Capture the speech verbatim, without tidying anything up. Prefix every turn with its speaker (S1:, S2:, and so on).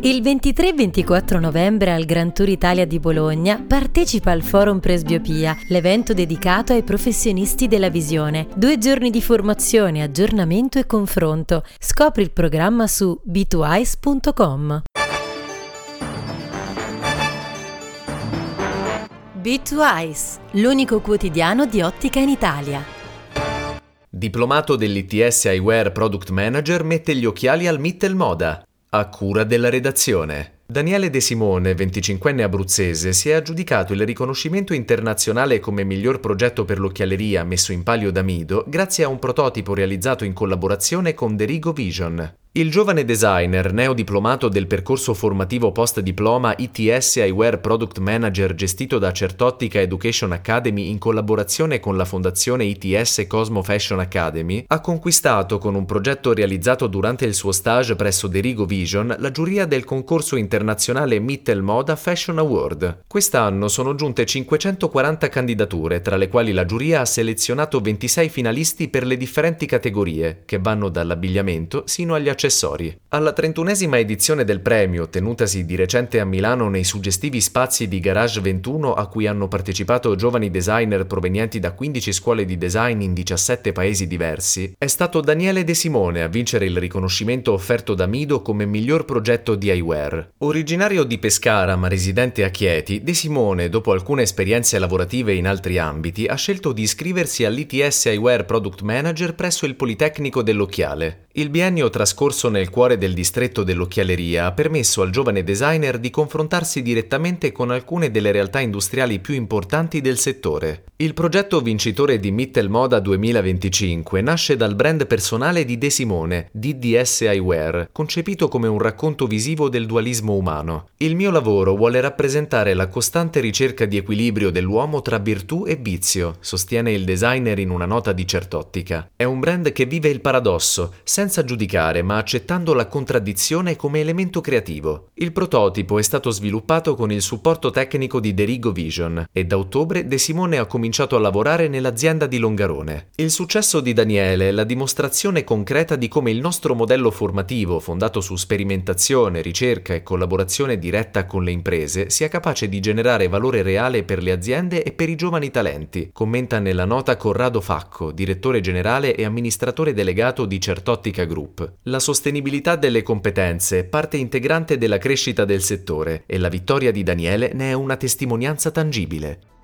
S1: Il ventitré e ventiquattro novembre al Grand Tour Italia di Bologna partecipa al Forum Presbiopia, l'evento dedicato ai professionisti della visione. Due giorni di formazione, aggiornamento e confronto. Scopri il programma su b due eyes punto com. b due eyes, l'unico quotidiano di ottica in Italia.
S2: Diplomato dell'I T S Eyewear Product Manager mette gli occhiali al Mittelmoda, a cura della redazione. Daniele De Simone, venticinquenne abruzzese, si è aggiudicato il riconoscimento internazionale come miglior progetto per l'occhialeria messo in palio da Mido grazie a un prototipo realizzato in collaborazione con Derigo Vision. Il giovane designer, neodiplomato del percorso formativo post-diploma I T S Eyewear Product Manager gestito da Certottica Education Academy in collaborazione con la fondazione I T S Cosmo Fashion Academy, ha conquistato con un progetto realizzato durante il suo stage presso Derigo Vision la giuria del concorso internazionale Mittelmoda Fashion Award. Quest'anno sono giunte cinquecentoquaranta candidature, tra le quali la giuria ha selezionato ventisei finalisti per le differenti categorie, che vanno dall'abbigliamento sino agli accessori. accessori. Alla trentunesima edizione del premio, tenutasi di recente a Milano nei suggestivi spazi di Garage ventuno a cui hanno partecipato giovani designer provenienti da quindici scuole di design in diciassette paesi diversi, è stato Daniele De Simone a vincere il riconoscimento offerto da Mido come miglior progetto di eyewear. Originario di Pescara ma residente a Chieti, De Simone, dopo alcune esperienze lavorative in altri ambiti, ha scelto di iscriversi all'I T S Eyewear Product Manager presso il Politecnico dell'Occhiale. Il biennio trascorso nel cuore del distretto dell'occhialeria ha permesso al giovane designer di confrontarsi direttamente con alcune delle realtà industriali più importanti del settore. Il progetto vincitore di Mittelmoda duemilaventicinque nasce dal brand personale di De Simone, D D S Eyewear, concepito come un racconto visivo del dualismo umano. Il mio lavoro vuole rappresentare la costante ricerca di equilibrio dell'uomo tra virtù e vizio, sostiene il designer in una nota di Certottica. È un brand che vive il paradosso, senza giudicare ma accettando la contraddizione come elemento creativo. Il prototipo è stato sviluppato con il supporto tecnico di Derigo Vision e da ottobre De Simone ha cominciato a lavorare nell'azienda di Longarone. Il successo di Daniele è la dimostrazione concreta di come il nostro modello formativo, fondato su sperimentazione, ricerca e collaborazione diretta con le imprese, sia capace di generare valore reale per le aziende e per i giovani talenti, commenta nella nota Corrado Facco, direttore generale e amministratore delegato di Certottica Group. La sostenibilità delle competenze è parte integrante della crescita del settore e la vittoria di Daniele ne è una testimonianza tangibile.